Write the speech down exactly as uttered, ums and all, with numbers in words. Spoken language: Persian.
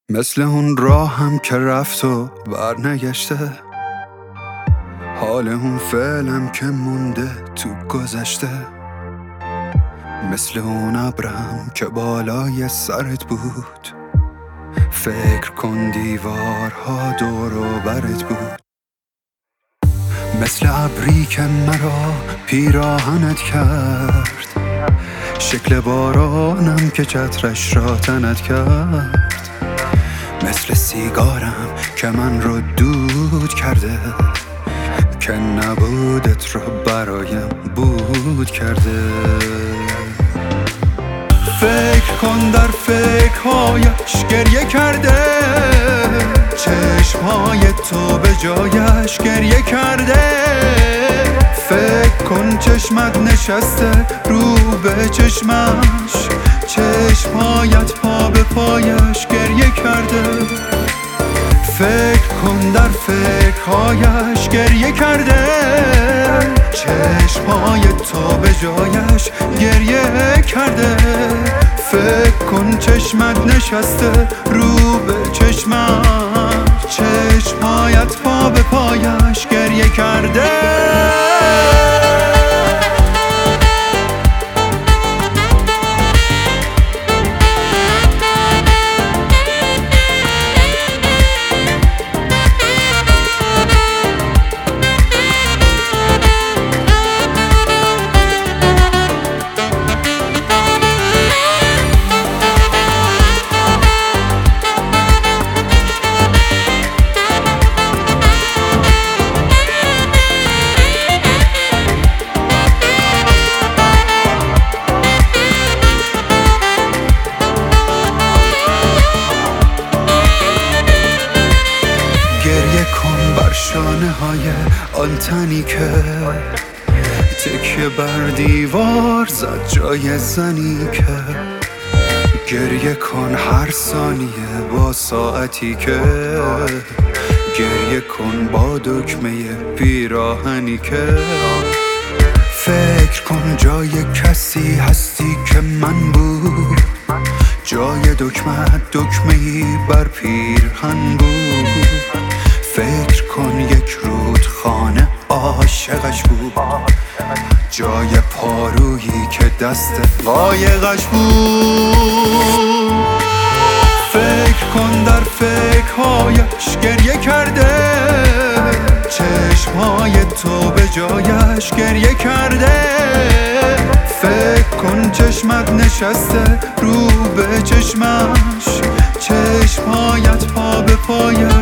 مثل اون راهم که رفت و برنگشته، حال اون فعلم که مونده تو گذشته. مثل اون ابرم که بالای سرت بود، فکر کن دیوارها دور و برت بود. مثل ابری که مرا پیراهنت کرد، شکل بارانم که چترش را تنت کرد. مثل سیگارم که من رو دود کرده، که نبودت رو برایم بود کرده. فکر کن در فکرهایش گریه کرده، چشمهای تو به جایش گریه کرده. فکر کن چشمت نشسته رو به چشمش، چشمهایت پا به پایش گریه کرده. فکر کن در فکرهایش گریه کرده، چشمهای تو به جایش گریه کرده. فکر کن چشمت نشسته رو به چشمش، چشمهایت پا به پایش گریه کرده. گریه کن بر شانه های آن تنی که تکیه بر دیوار زد جای زنی که. گریه کن هر ثانیه با ساعتی که، گریه کن با دکمه پیراهنی که. فکر کن جای کسی هستی که من بود، جای دکمه دکمه‌ای بر پیرهن بود. فکر کن یک رودخانه عاشقش بود، جای پارویی که دست قایقش بود. فکر کن در فکرهایش گریه کرده، چشمهای تو به جایش گریه کرده. فکر کن چشمت نشسته رو به چشمش، چشمهایت پا به پایش